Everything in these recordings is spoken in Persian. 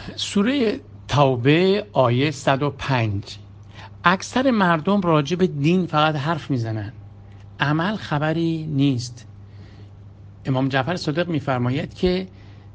سوره توبه آیه 105. اکثر مردم راجع به دین فقط حرف میزنن، عمل خبری نیست. امام جعفر صادق میفرماید که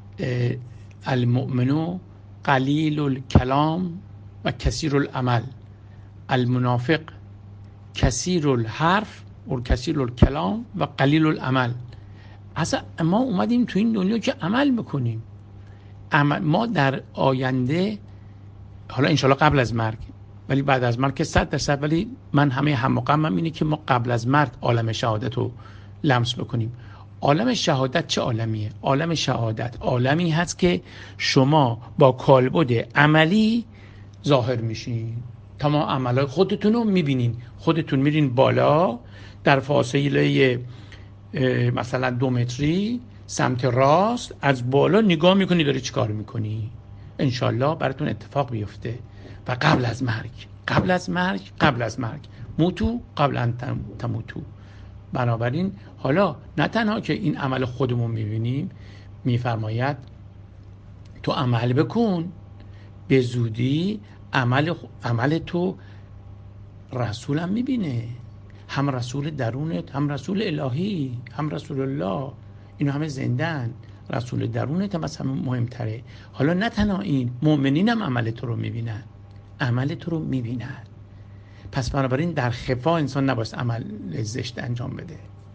المؤمن قلیل الکلام و کثیر العمل، المنافق کثیر الحرف و کثیر الکلام و قلیل العمل. اصلا ما اومدیم تو این دنیا که عمل بکنیم. ما در آینده، حالا انشالله قبل از مرگ، ولی بعد از مرگ که 100%، ولی من همه هممقامم اینه که ما قبل از مرگ عالم شهادت رو لمس بکنیم. عالم شهادت چه عالمیه؟ عالم شهادت عالمی هست که شما با کالبد عملی ظاهر میشین، تمام عملای خودتون رو میبینین. خودتون میرین بالا در فاصله مثلا 2 متری سمت راست، از بالا نگاه میکنی داری چی کار میکنی. انشالله براتون اتفاق بیفته. و قبل از مرگ موتو قبل ان تموتو. بنابراین حالا نه تنها که این عمل خودمون میبینیم، میفرماید تو عمل بکن، به زودی عمل تو رسولم میبینه، هم رسول درونت، هم رسول الهی، هم رسول الله. اینو همه زندن. رسول درونت هم از همه مهمتره. حالا نه تنها این، مؤمنین هم عمل تو رو میبینن. پس بنابراین در خفا انسان نباید عمل زشت انجام بده.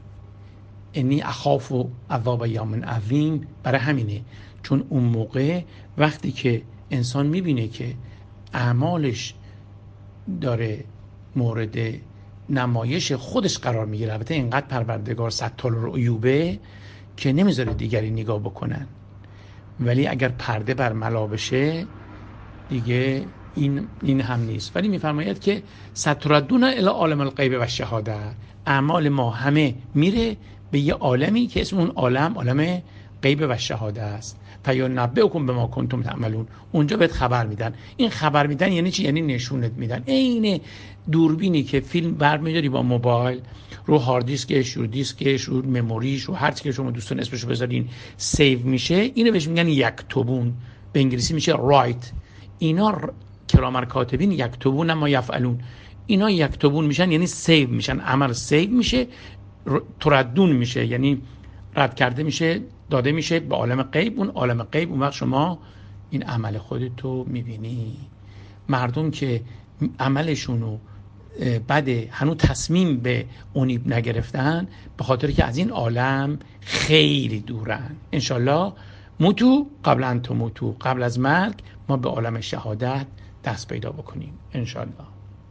انی اخاف عذاب یوم عظیم. برای همینه، چون اون موقع وقتی که انسان میبینه که اعمالش داره مورد نمایش خودش قرار میگیره، البته اینقدر پروردگار ستار العیوبه که نمیذاره دیگری نگاه بکنن، ولی اگر پرده بر ملا بشه دیگه این هم نیست. ولی میفرماید که ستردون الی عالم الغیب و شهاده، اعمال ما همه میره به یه عالمی که اسم اون عالم غیب و شهاده است. فینبئکم بما کنتم تعملون. اونجا بهت خبر میدن. این خبر میدن یعنی چی؟ یعنی نشونت میدن. عین دوربینی که فیلم برمیداری با موبایل رو هارد دیسکش، رو دیسکش، رو مموریش، رو هر چی که شما دوستان اسمشو بذارین سیو میشه. اینو بهش میگن یکتبون، به انگلیسی میشه رایت. اینا کرامر کاتبین یکتبون ما یفعلون. اینا یکتبون میشن یعنی سیو میشن، عمل سیو میشه، تردون میشه یعنی رد کرده میشه، داده میشه به عالم غیب. اون عالم غیب اون وقت شما این عمل خودتو میبینی. مردم که عملشونو بده، هنوز تصمیم به اونیب نگرفتن، به خاطر که از این عالم خیلی دورن. انشالله موتو قبل ان تموتو، قبل از مرگ ما به عالم شهادت دست پیدا بکنیم انشالله.